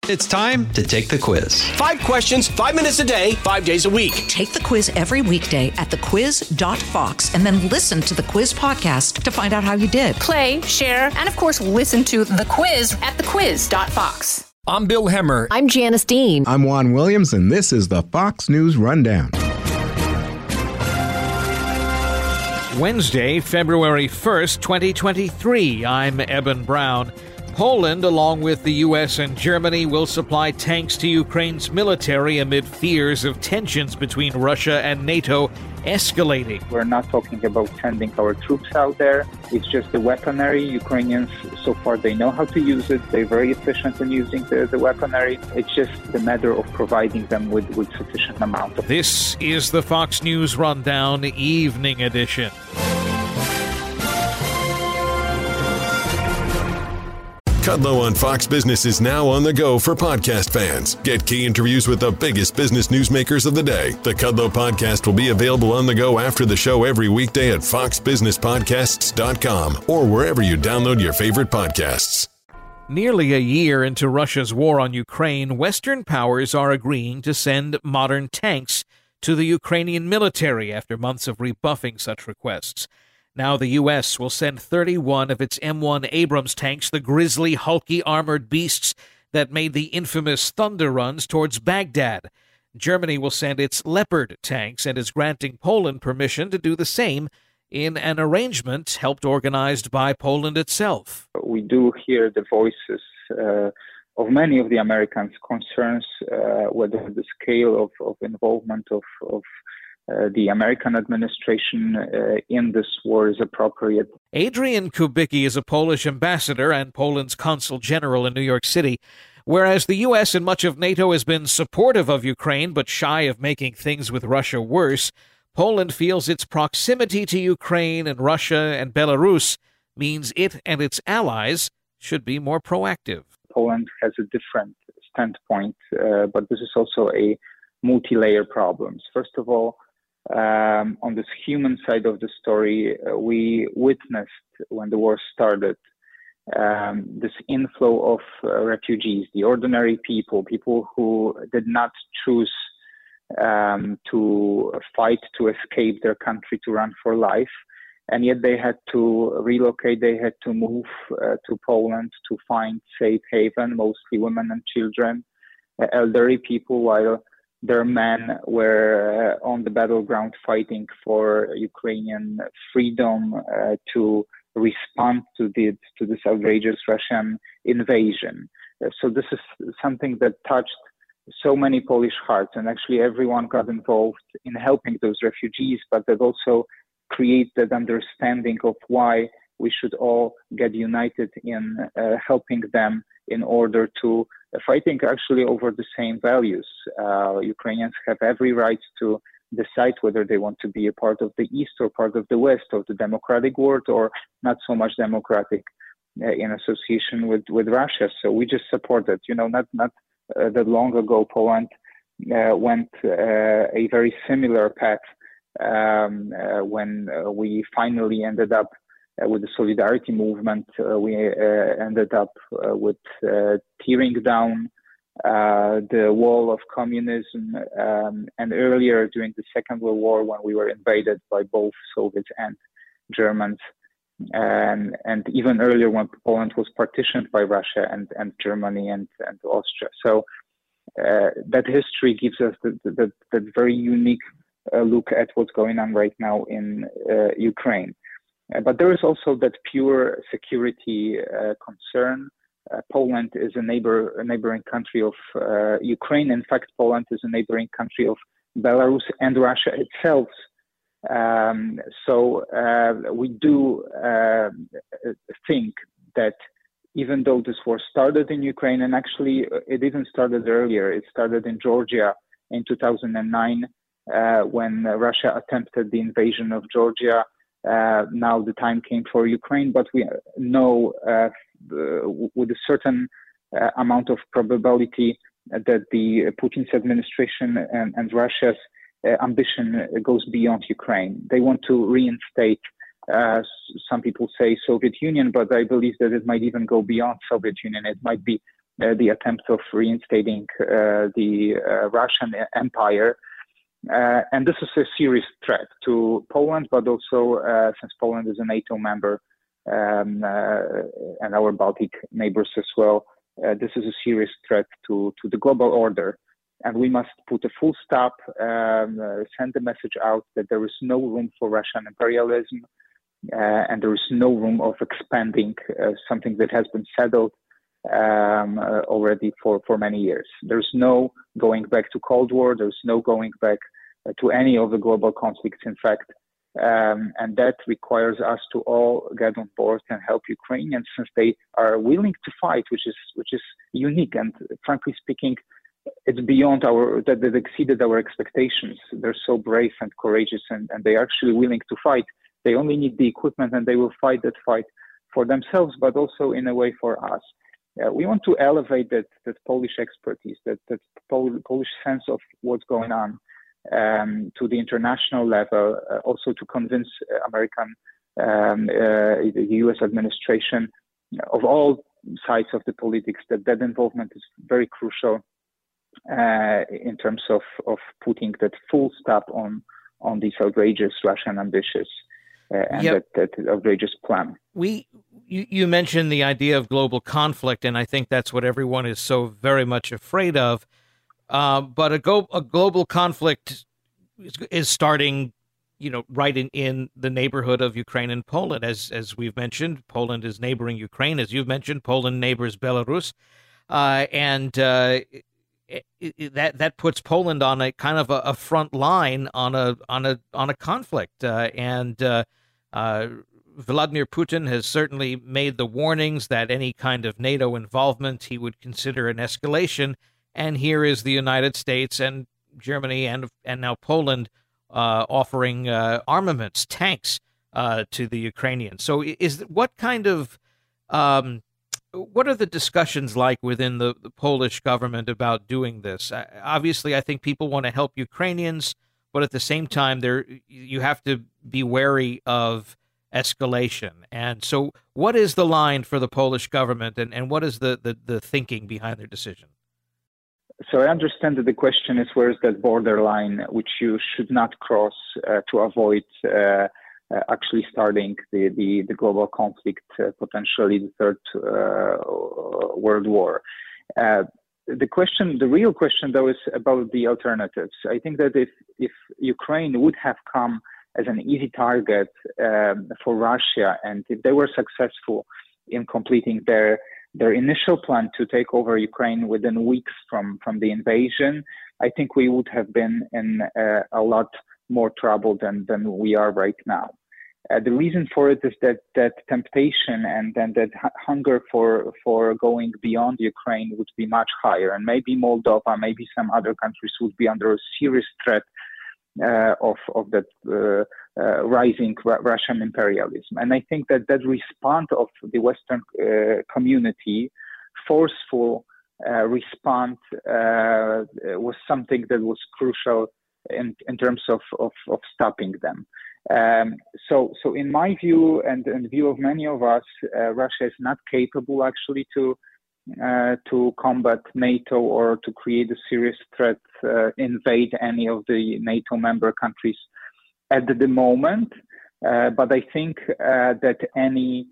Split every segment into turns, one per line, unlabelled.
It's time to take the quiz.
5 questions, 5 minutes a day, 5 days a week.
Take the quiz every weekday at thequiz.fox and then listen to the quiz podcast to find out how you did.
Play, share, and of course, listen to The Quiz at thequiz.fox.
I'm Bill Hemmer.
I'm Janice Dean.
I'm Juan Williams, and this is the Fox News Rundown.
Wednesday, February 1st, 2023. I'm Eben Brown. Poland, along with the U.S. and Germany, will supply tanks to Ukraine's military amid fears of tensions between Russia and NATO escalating.
We're not talking about sending our troops out there. It's just the weaponry. Ukrainians, so far, they know how to use it. They're very efficient in using the weaponry. It's just the matter of providing them with sufficient amount of.
This is the Fox News Rundown Evening Edition.
Kudlow on Fox Business is now on the go for podcast fans. Get key interviews with the biggest business newsmakers of the day. The Kudlow podcast will be available on the go after the show every weekday at foxbusinesspodcasts.com or wherever you download your favorite podcasts.
Nearly a year into Russia's war on Ukraine, Western powers are agreeing to send modern tanks to the Ukrainian military after months of rebuffing such requests. Now the U.S. will send 31 of its M1 Abrams tanks, the grisly, hulky armored beasts that made the infamous Thunder runs towards Baghdad. Germany will send its Leopard tanks and is granting Poland permission to do the same in an arrangement helped organized by Poland itself.
We do hear the voices of many of the Americans' concerns whether the scale of involvement of the American administration in this war is appropriate.
Adrian Kubicki is a Polish ambassador and Poland's consul general in New York City. Whereas the U.S. and much of NATO has been supportive of Ukraine but shy of making things with Russia worse, Poland feels its proximity to Ukraine and Russia and Belarus means it and its allies should be more proactive.
Poland has a different standpoint, but this is also a multi-layer problem. First of all, on this human side of the story, we witnessed when the war started this inflow of refugees, the ordinary people who did not choose to fight to escape their country, to run for life, and yet they had to relocate, they had to move to Poland to find safe haven, mostly women and children, elderly people, while their men were on the battleground fighting for Ukrainian freedom to respond to this outrageous Russian invasion. So this is something that touched so many Polish hearts, and actually everyone got involved in helping those refugees, but that also creates that understanding of why we should all get united in helping them in order to fighting actually over the same values. Ukrainians have every right to decide whether they want to be a part of the East or part of the West, of the democratic world, or not so much democratic in association with Russia. So we just support it. Not that long ago, Poland went a very similar path when we finally ended up with the Solidarity movement. We ended up with tearing down the wall of communism, and earlier during the Second World War, when we were invaded by both Soviets and Germans, and even earlier when Poland was partitioned by Russia and Germany and Austria. So that history gives us that very unique look at what's going on right now in Ukraine. But there is also that pure security concern. Poland is a neighboring country of Ukraine. In fact, Poland is a neighboring country of Belarus and Russia itself. So we do think that even though this war started in Ukraine, and actually it even started earlier, it started in Georgia in 2009 when Russia attempted the invasion of Georgia. Now the time came for Ukraine, but we know with a certain amount of probability that the Putin's administration and Russia's ambition goes beyond Ukraine. They want to reinstate, some people say Soviet Union, but I believe that it might even go beyond Soviet Union. It might be the attempt of reinstating the Russian Empire. And this is a serious threat to Poland, but also since Poland is a NATO member and our Baltic neighbors as well, this is a serious threat to the global order. And we must put a full stop, send the message out that there is no room for Russian imperialism, and there is no room of expanding something that has been settled already for many years. There's no going back to Cold War. There's no going back to any of the global conflicts, in fact. And that requires us to all get on board and help Ukrainians, since they are willing to fight, which is unique. And frankly speaking, it's beyond that exceeded our expectations. They're so brave and courageous, and they're actually willing to fight. They only need the equipment, and they will fight that fight for themselves, but also in a way for us. We want to elevate that Polish expertise, that Polish sense of what's going on to the international level, also to convince the U.S. administration of all sides of the politics that involvement is very crucial in terms of putting that full stop on these outrageous Russian ambitions and that outrageous plan.
You mentioned the idea of global conflict, and I think that's what everyone is so very much afraid of. But a global conflict is starting, right in the neighborhood of Ukraine and Poland. As we've mentioned, Poland is neighboring Ukraine. As you've mentioned, Poland neighbors Belarus, and that puts Poland on a kind of a front line on a conflict. Vladimir Putin has certainly made the warnings that any kind of NATO involvement he would consider an escalation. And here is the United States and Germany and now Poland offering armaments, tanks to the Ukrainians. So what are the discussions like within the Polish government about doing this? Obviously, I think people want to help Ukrainians, but at the same time, you have to be wary of escalation. And so what is the line for the Polish government, and what is the thinking behind their decision?
So I understand that the question is, where is that borderline which you should not cross to avoid actually starting the global conflict, potentially the Third World War. The real question, though, is about the alternatives. I think that if Ukraine would have come as an easy target for Russia, and if they were successful in completing their initial plan to take over Ukraine within weeks from the invasion, I think we would have been in a lot more trouble than we are right now. The reason for it is that temptation and then that hunger for going beyond Ukraine would be much higher, and maybe Moldova, maybe some other countries would be under a serious threat of that rising Russian imperialism. And I think that response of the Western community, forceful response, was something that was crucial in terms of stopping them. So in my view, and in the view of many of us, Russia is not capable actually to combat NATO or to create a serious threat, invade any of the NATO member countries at the moment. But I think that any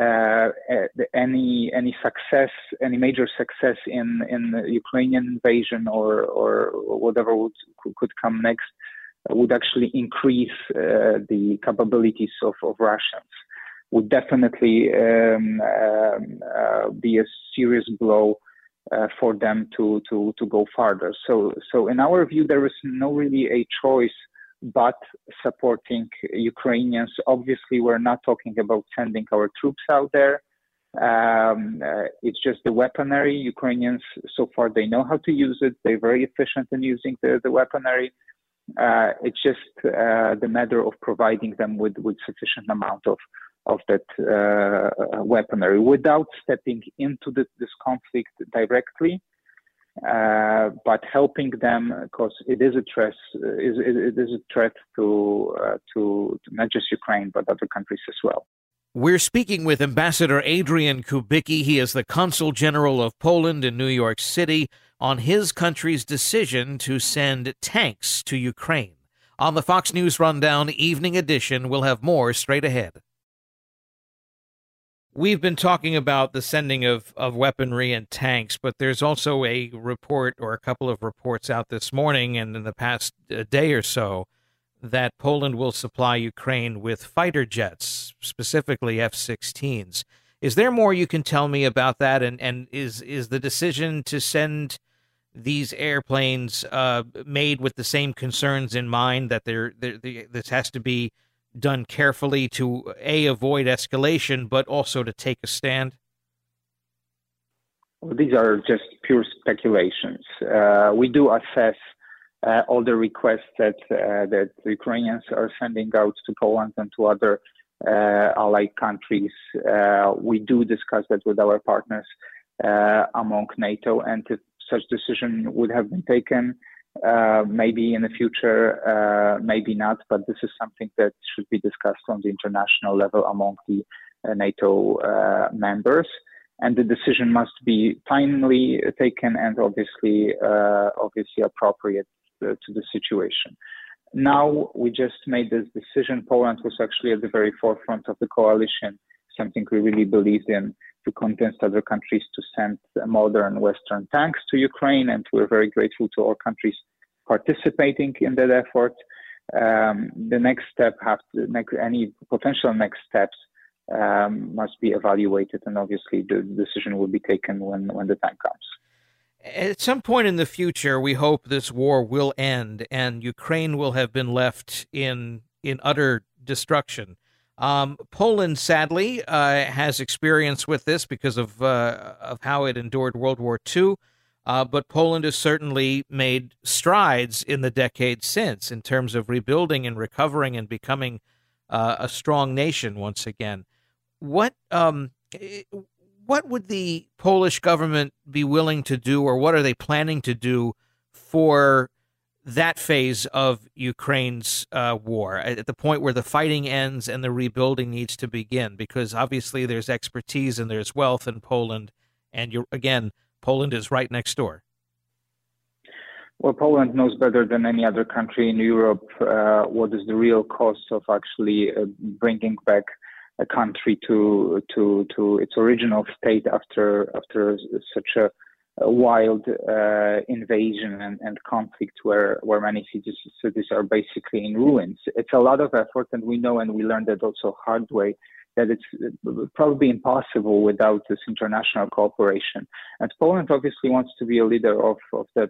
success, any major success in the Ukrainian invasion or whatever could come next, would actually increase the capabilities of Russians. Would definitely be a serious blow for them to go farther. So in our view, there is no really a choice but supporting Ukrainians. Obviously, we're not talking about sending our troops out there. It's just the weaponry. Ukrainians, so far, they know how to use it. They're very efficient in using the weaponry. It's just the matter of providing them with sufficient amount of that weaponry without stepping into this conflict directly, but helping them, because it is a threat. It is a threat to not just Ukraine but other countries as well.
We're speaking with Ambassador Adrian Kubicki. He is the Consul General of Poland in New York City on his country's decision to send tanks to Ukraine. On the Fox News Rundown Evening Edition, we'll have more straight ahead. We've been talking about the sending of weaponry and tanks, but there's also a report or a couple of reports out this morning and in the past day or so that Poland will supply Ukraine with fighter jets, specifically F-16s. Is there more you can tell me about that? And is the decision to send these airplanes made with the same concerns in mind, that this has to be done carefully to, A, avoid escalation, but also to take a stand?
Well, these are just pure speculations. We do assess all the requests that the Ukrainians are sending out to Poland and to other allied countries. We do discuss that with our partners among NATO, and if such decision would have been taken, maybe in the future, maybe not, but this is something that should be discussed on the international level among the NATO members. And the decision must be timely taken and obviously appropriate to the situation. Now we just made this decision. Poland was actually at the very forefront of the coalition, something we really believed in, to convince other countries to send modern Western tanks to Ukraine, and we're very grateful to all countries participating in that effort. The next step, any potential next steps must be evaluated, and obviously the decision will be taken when the time comes.
At some point in the future, we hope this war will end and Ukraine will have been left in utter destruction. Poland, sadly, has experience with this because of how it endured World War II, but Poland has certainly made strides in the decades since in terms of rebuilding and recovering and becoming a strong nation once again. What would the Polish government be willing to do, or what are they planning to do for that phase of Ukraine's war, at the point where the fighting ends and the rebuilding needs to begin? Because obviously there's expertise and there's wealth in Poland, and Poland is right next door.
Well, Poland knows better than any other country in Europe what is the real cost of actually bringing back a country to its original state after such a wild invasion and conflict where many cities are basically in ruins. It's a lot of effort, and we know, and we learned that also hard way, that it's probably impossible without this international cooperation. And Poland obviously wants to be a leader of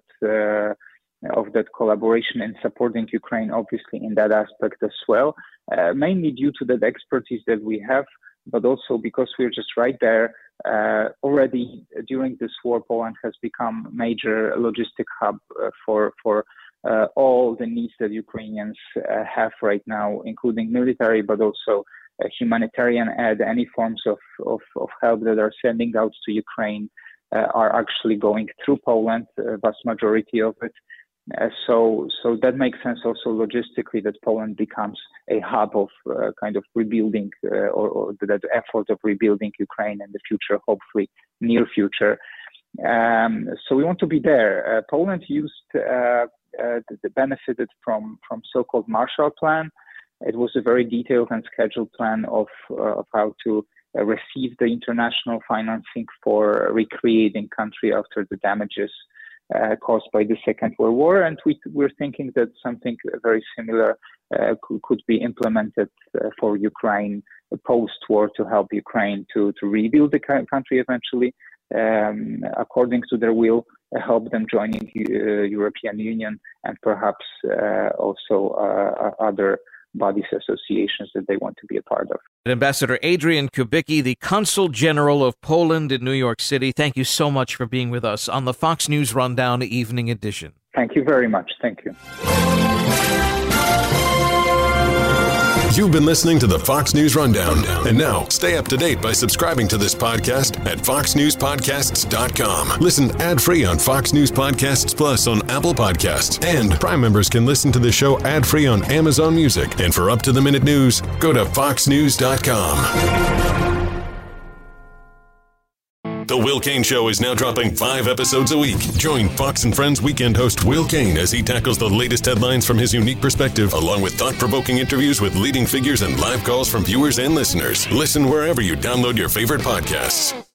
that collaboration and supporting Ukraine, obviously, in that aspect as well, mainly due to that expertise that we have, but also because we're just right there. Already during this war, Poland has become a major logistic hub for all the needs that Ukrainians have right now, including military, but also humanitarian aid. Any forms of help that are sending out to Ukraine are actually going through Poland, vast majority of it. So that makes sense also logistically, that Poland becomes a hub of kind of rebuilding or that effort of rebuilding Ukraine in the future, hopefully near future. So we want to be there. Poland benefited from so-called Marshall Plan. It was a very detailed and scheduled plan of how to receive the international financing for recreating country after the damages caused by the Second World War, and we're thinking that something very similar could be implemented for Ukraine post-war to help Ukraine to rebuild the country eventually, according to their will, help them joining European Union, and perhaps also other bodies, associations that they want to be a part of.
Ambassador Adrian Kubicki, the Consul General of Poland in New York City, thank you so much for being with us on the Fox News Rundown Evening Edition.
Thank you very much. Thank you.
You've been listening to the Fox News Rundown. And now, stay up to date by subscribing to this podcast at foxnewspodcasts.com. Listen ad-free on Fox News Podcasts Plus on Apple Podcasts. And Prime members can listen to the show ad-free on Amazon Music. And for up-to-the-minute news, go to foxnews.com. The Will Cain Show is now dropping 5 episodes a week. Join Fox and Friends weekend host Will Cain as he tackles the latest headlines from his unique perspective, along with thought-provoking interviews with leading figures and live calls from viewers and listeners. Listen wherever you download your favorite podcasts.